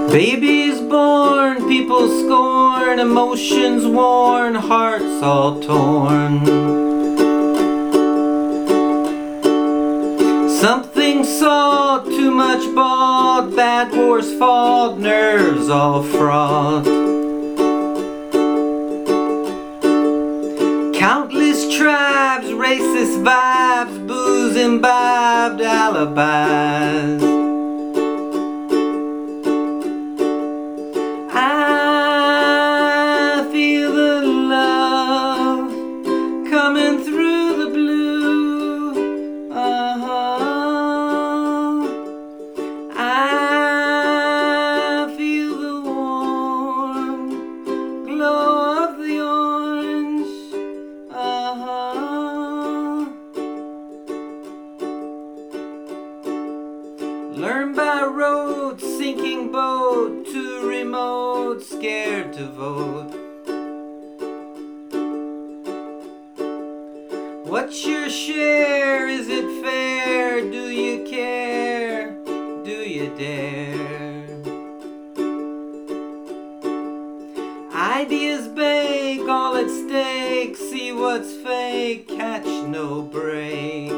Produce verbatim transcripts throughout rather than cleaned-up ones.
Babies born, people scorn, emotions worn, hearts all torn. Something saw, too much bought, bad wars fought, nerves all fraught. Countless tribes, racist vibes, booze imbibed alibis. I feel the love coming through the blue. Uh-huh. I feel the warm glow of the orange. Uh-huh. Learn by rote, sinking boat, too remote, scared to vote. What's your share? Is it fair? Do you care? Do you dare? Ideas bake, all at stake. See what's fake, catch no break.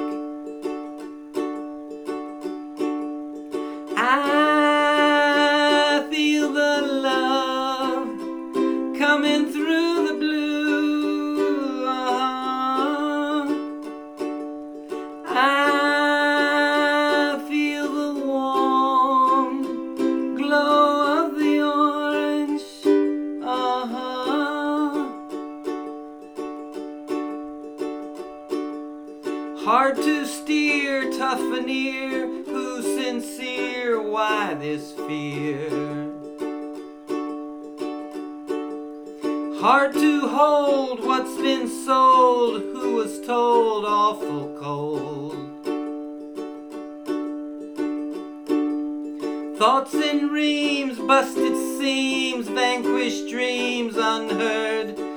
I feel the love coming through the blue. Uh-huh. I feel the warm glow of the orange. Uh-huh. Hard to steer, tough veneer. Who's sincere? Why this fear? Hard to hold what's been sold. Who was told? Awful cold. Thoughts in reams, busted seams, vanquished dreams unheard.